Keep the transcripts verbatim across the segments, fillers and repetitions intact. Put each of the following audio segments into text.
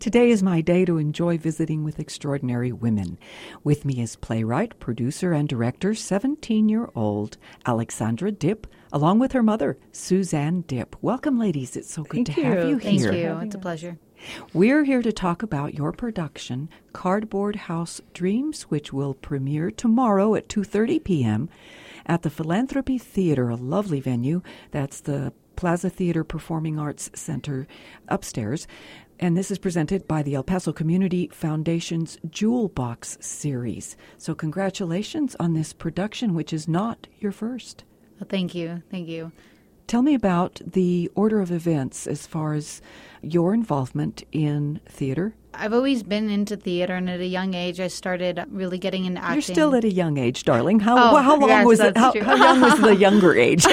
Today is my day to enjoy visiting with extraordinary women. With me is playwright, producer, and director, seventeen-year-old Alexandra Dipp, along with her mother, Suzanne Dipp. Welcome, ladies. It's so good Thank to you. have you Thank here. you. It's a pleasure. We're here to talk about your production, Cardboard House Dreams, which will premiere tomorrow at two thirty p.m. at the Philanthropy Theater, a lovely venue. That's the Plaza Theater Performing Arts Center upstairs. And this is presented by the El Paso Community Foundation's Jewel Box series. So congratulations on this production, which is not your first. Well, thank you. Thank you. Tell me about the order of events as far as your involvement in theater. I've always been into theater, and at a young age, I started really getting into acting. You're still at a young age, darling. How, Oh, how long yes, was it? that's How, true. how young was the younger age?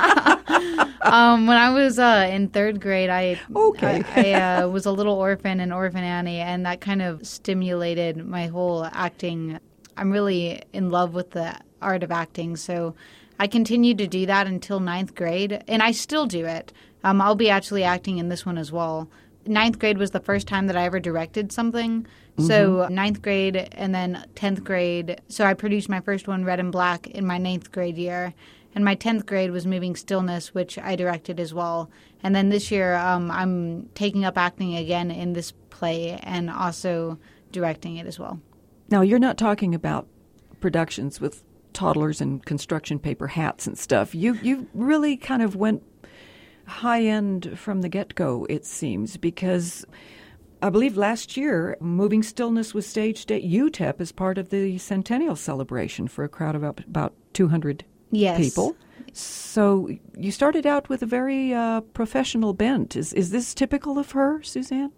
um, when I was uh, in third grade, I Okay. I, I uh, was a little orphan in Orphan Annie, and that kind of stimulated my whole acting. I'm really in love with the art of acting, so I continued to do that until ninth grade, and I still do it. Um, I'll be actually acting in this one as well. Ninth grade was the first time that I ever directed something. Mm-hmm. So ninth grade and then tenth grade. So I produced my first one, Red and Black, in my ninth grade year. And my tenth grade was Moving Stillness, which I directed as well. And then this year um, I'm taking up acting again in this play and also directing it as well. Now, you're not talking about productions with toddlers and construction paper hats and stuff. You you really kind of went high end from the get-go, it seems, because I believe last year Moving Stillness was staged at U T E P as part of the centennial celebration for a crowd of about two hundred Yes. people. So you started out with a very uh, professional bent. Is is this typical of her, Suzanne?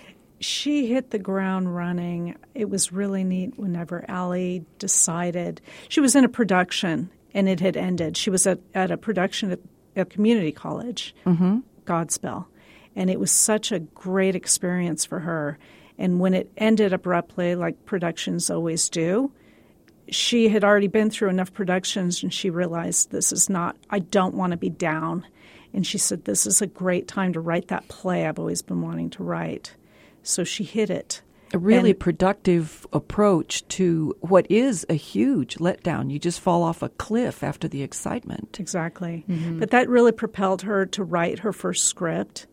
She hit the ground running. It was really neat whenever Allie decided. She was in a production, and it had ended. She was at, at a production at a community college, mm-hmm. Godspell, and it was such a great experience for her. And when it ended abruptly, like productions always do, she had already been through enough productions, and she realized this is not, I don't want to be down. And she said, this is a great time to write that play I've always been wanting to write. So she hit it. A really and, productive approach to what is a huge letdown. You just fall off a cliff after the excitement. Exactly. Mm-hmm. But that really propelled her to write her first script.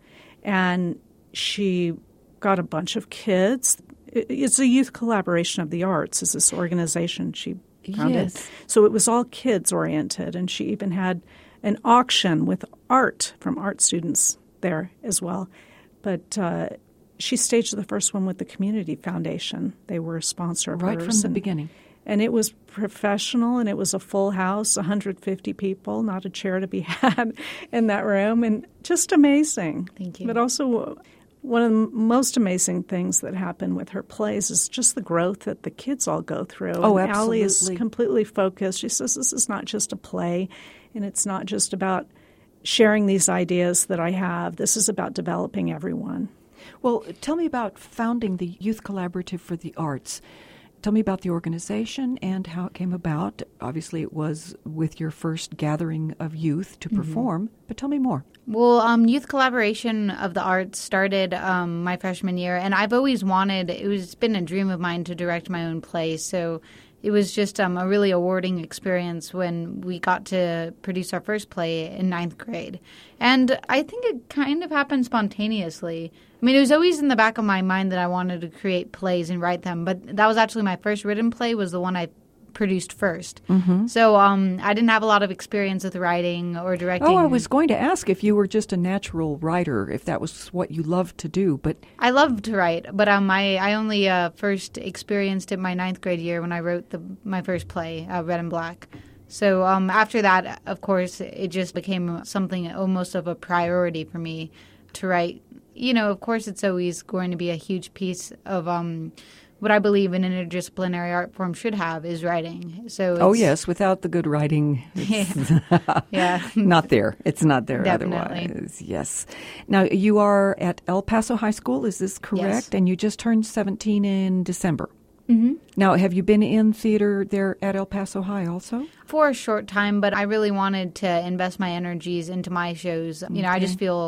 And she got a bunch of kids. It's a youth collaboration of the arts, is this organization she founded. Yes. So it was all kids-oriented. And she even had an auction with art from art students there as well. But uh, she staged the first one with the Community Foundation. They were a sponsor of Right hers. from the and, beginning. And it was professional, and it was a full house, one hundred fifty people, not a chair to be had in that room, and just amazing. Thank you. But also one of the most amazing things that happened with her plays is just the growth that the kids all go through. Oh, and absolutely. Allie is completely focused. She says this is not just a play, and it's not just about sharing these ideas that I have. This is about developing everyone. Well, tell me about founding the Youth Collaborative for the Arts. Tell me about the organization and how it came about. Obviously, it was with your first gathering of youth to perform, mm-hmm. but tell me more. Well, um, Youth Collaboration of the Arts started um, my freshman year, and I've always wanted, it was been a dream of mine to direct my own play, so it was just um, a really rewarding experience when we got to produce our first play in ninth grade. And I think it kind of happened spontaneously. I mean, it was always in the back of my mind that I wanted to create plays and write them, but that was actually my first written play was the one I produced first. Mm-hmm. So um, I didn't have a lot of experience with writing or directing. Oh, I was going to ask if you were just a natural writer, if that was what you loved to do, but I loved to write, but um, I, I only uh, first experienced it my ninth grade year when I wrote the, my first play, uh, Red and Black. So um, after that, of course, it just became something almost of a priority for me to write. You know, of course, it's always going to be a huge piece of um, what I believe an interdisciplinary art form should have is writing. So it's, oh yes, without the good writing, it's yeah, not there. It's not there Definitely. otherwise. Yes. Now you are at El Paso High School. Is this correct? Yes. And you just turned seventeen in December. Mm-hmm. Now, have you been in theater there at El Paso High also? For a short time, but I really wanted to invest my energies into my shows. You know, I just feel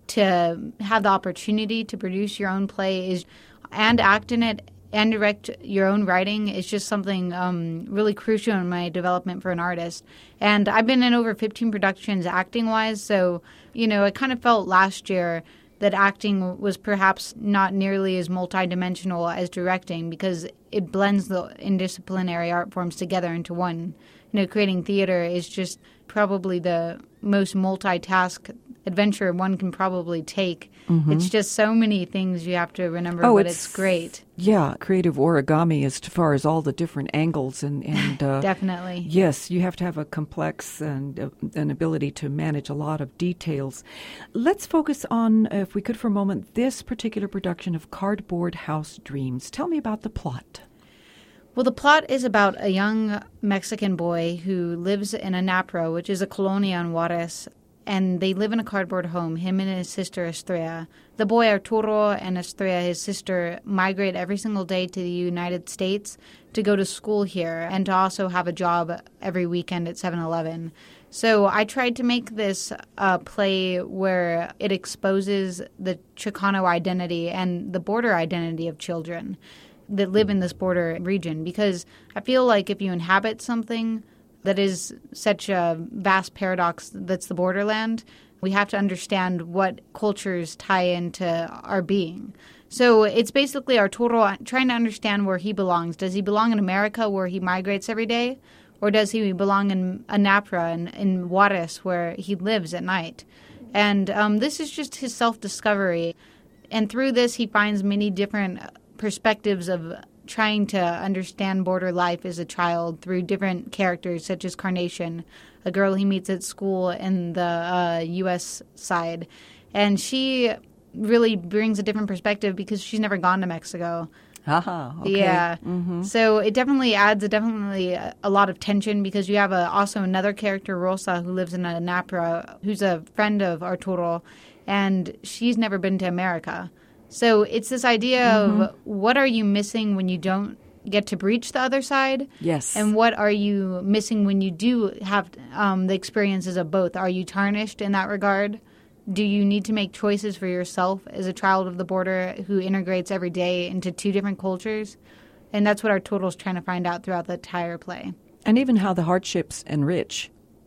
to have the opportunity to produce your own play is and act in it and direct your own writing is just something um, really crucial in my development for an artist. And I've been in over fifteen productions acting-wise, so, you know, I kind of felt last year that acting was perhaps not nearly as multidimensional as directing because it blends the interdisciplinary art forms together into one. You know, creating theater is just probably the most multitask adventure one can probably take. Mm-hmm. It's just so many things you have to remember, oh, but it's, it's great. Yeah, creative origami as far as all the different angles and, and uh, definitely. Yes, you have to have a complex and uh, an ability to manage a lot of details. Let's focus on, if we could for a moment, this particular production of Cardboard House Dreams. Tell me about the plot. Well, the plot is about a young Mexican boy who lives in Anapra, which is a colonia in Juarez, and they live in a cardboard home, him and his sister Estrella. The boy Arturo and Estrella, his sister, migrate every single day to the United States to go to school here and to also have a job every weekend at seven eleven. So I tried to make this a play where it exposes the Chicano identity and the border identity of children that live in this border region, because I feel like if you inhabit something that is such a vast paradox that's the borderland, we have to understand what cultures tie into our being. So it's basically Arturo trying to understand where he belongs. Does he belong in America where he migrates every day? Or does he belong in Anapra and in Juarez where he lives at night? And um, this is just his self-discovery. And through this, he finds many different perspectives of trying to understand border life as a child through different characters, such as Carnation, a girl he meets at school in the uh, U S side. And she really brings a different perspective because she's never gone to Mexico. Aha, okay. Yeah. Mm-hmm. So it definitely adds a, definitely a, a lot of tension because you have a, also another character, Rosa, who lives in Anapra, who's a friend of Arturo, and she's never been to America. So it's this idea mm-hmm. of what are you missing when you don't get to breach the other side? Yes. And what are you missing when you do have um, the experiences of both? Are you tarnished in that regard? Do you need to make choices for yourself as a child of the border who integrates every day into two different cultures? And that's what Arturo's trying to find out throughout the entire play. And even how the hardships enrich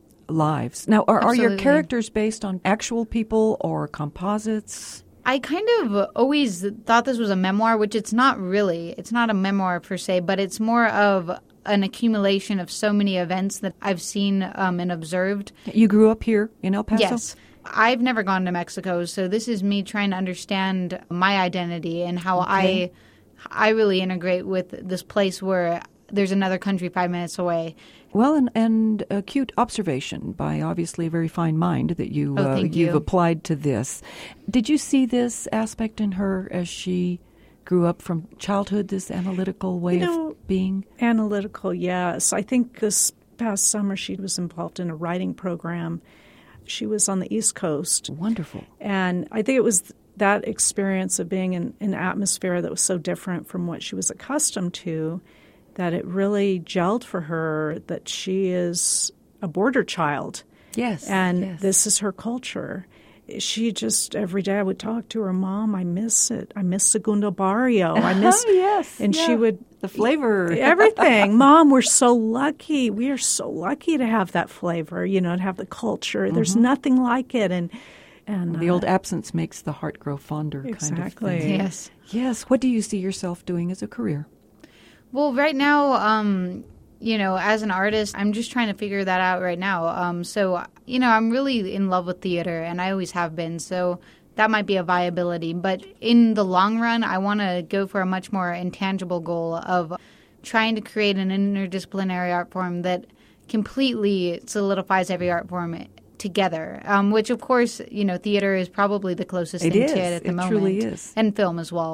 lives. Now, are, are your characters based on actual people or composites? I kind of always thought this was a memoir, which it's not really. It's not a memoir per se, but it's more of an accumulation of so many events that I've seen um, and observed. You grew up here in El Paso? Yes. I've never gone to Mexico, so this is me trying to understand my identity and how okay. I I really integrate with this place where there's another country five minutes away. Well, and, and acute observation by obviously a very fine mind that you, oh, uh, you've you. applied to this. Did you see this aspect in her as she grew up from childhood, this analytical way you know, of being? Analytical, yes. I think this past summer she was involved in a writing program. She was on the East Coast. Wonderful. And I think it was that experience of being in an atmosphere that was so different from what she was accustomed to that it really gelled for her that she is a border child. Yes. And yes. this is her culture. She just, every day I would talk to her, Mom, I miss it. I miss Segundo Barrio. I miss, oh, yes. And yeah. she would, the flavor. Everything. Mom, we're so lucky. We are so lucky to have that flavor, you know, to have the culture. Mm-hmm. There's nothing like it. And, and the uh, old absence makes the heart grow fonder exactly. kind of thing. Yes. Yes. What do you see yourself doing as a career? Well, right now, um, you know, as an artist, I'm just trying to figure that out right now. Um, so, you know, I'm really in love with theater, and I always have been. So that might be a viability. But in the long run, I want to go for a much more intangible goal of trying to create an interdisciplinary art form that completely solidifies every art form together, um, which, of course, you know, theater is probably the closest it thing is. to it at the it moment. It truly is. And film as well.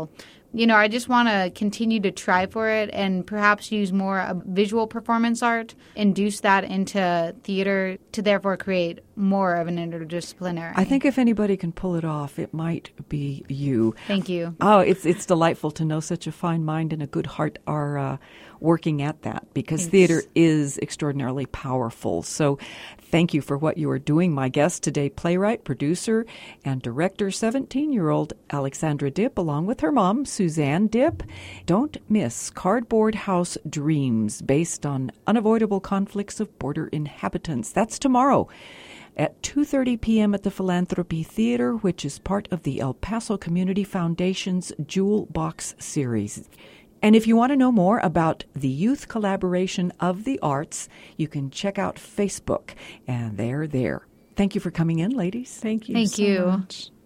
you know, I just want to continue to try for it and perhaps use more uh, visual performance art, induce that into theater to therefore create more of an interdisciplinary. I think if anybody can pull it off, it might be you. Thank you. Oh, it's it's delightful to know such a fine mind and a good heart are uh, working at that, because Thanks. Theater is extraordinarily powerful. So thank you for what you are doing. My guest today, playwright, producer, and director, seventeen-year-old Alexandra Dipp, along with her mom, Suzanne Dipp. Don't miss Cardboard House Dreams, based on unavoidable conflicts of border inhabitants. That's tomorrow at two thirty p.m. at the Philanthropy Theater, which is part of the El Paso Community Foundation's Jewel Box series. And if you want to know more about the youth collaboration of the arts, you can check out Facebook, and they're there. Thank you for coming in, ladies. Thank you Thank so you. much.